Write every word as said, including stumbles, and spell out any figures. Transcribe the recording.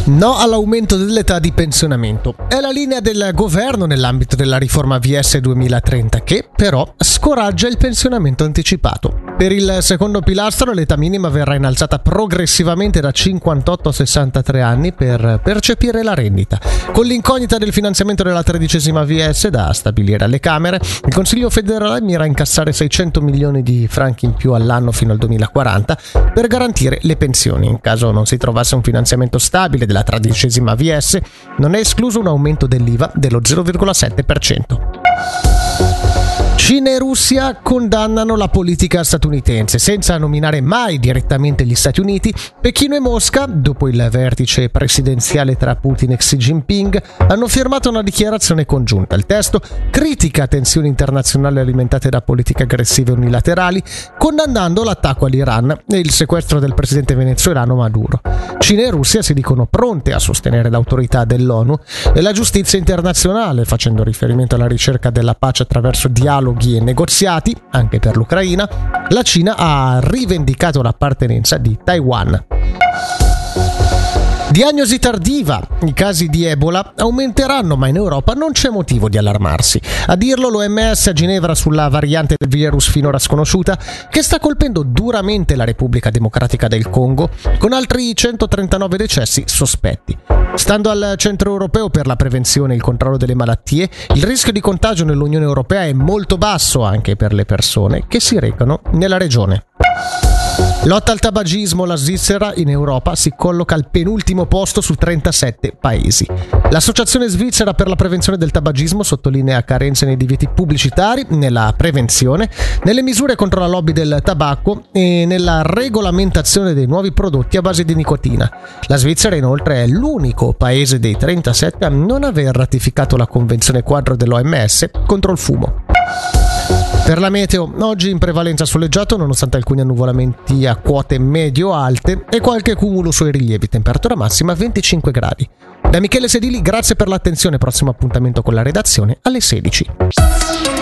No all'aumento dell'età di pensionamento. È la linea del governo nell'ambito della riforma V S duemilatrenta che, però, scoraggia il pensionamento anticipato. Per il secondo pilastro l'età minima verrà innalzata progressivamente da cinquantotto a sessantatré anni per percepire la rendita. Con l'incognita del finanziamento della tredicesima V S da stabilire alle Camere, il Consiglio federale mira a incassare seicento milioni di franchi in più all'anno fino al duemilaquaranta per garantire le pensioni. In caso non si trovasse un finanziamento stabile della tredicesima V S, non è escluso un aumento dell'I V A dello zero virgola sette per cento. Cina e Russia condannano la politica statunitense. Senza nominare mai direttamente gli Stati Uniti, Pechino e Mosca, dopo il vertice presidenziale tra Putin e Xi Jinping, hanno firmato una dichiarazione congiunta. Il testo critica tensioni internazionali alimentate da politiche aggressive unilaterali, condannando l'attacco all'Iran e il sequestro del presidente venezuelano Maduro. Cina e Russia si dicono pronte a sostenere l'autorità dell'ONU e la giustizia internazionale, facendo riferimento alla ricerca della pace attraverso dialoghi e negoziati, anche per l'Ucraina. La Cina ha rivendicato l'appartenenza di Taiwan. Diagnosi tardiva. I casi di Ebola aumenteranno, ma in Europa non c'è motivo di allarmarsi. A dirlo l'O M S a Ginevra sulla variante del virus finora sconosciuta, che sta colpendo duramente la Repubblica Democratica del Congo, con altri centotrentanove decessi sospetti. Stando al Centro Europeo per la Prevenzione e il Controllo delle Malattie, il rischio di contagio nell'Unione Europea è molto basso anche per le persone che si recano nella regione. Lotta al tabagismo. La Svizzera in Europa si colloca al penultimo posto su trentasette paesi. L'Associazione Svizzera per la Prevenzione del Tabagismo sottolinea carenze nei divieti pubblicitari, nella prevenzione, nelle misure contro la lobby del tabacco e nella regolamentazione dei nuovi prodotti a base di nicotina. La Svizzera inoltre è l'unico paese dei trentasette a non aver ratificato la Convenzione quadro dell'O M S contro il fumo. Per la meteo, oggi in prevalenza soleggiato nonostante alcuni annuvolamenti a quote medio-alte e qualche cumulo sui rilievi, temperatura massima venticinque gradi. Da Michele Sedili, grazie per l'attenzione, prossimo appuntamento con la redazione alle sedici.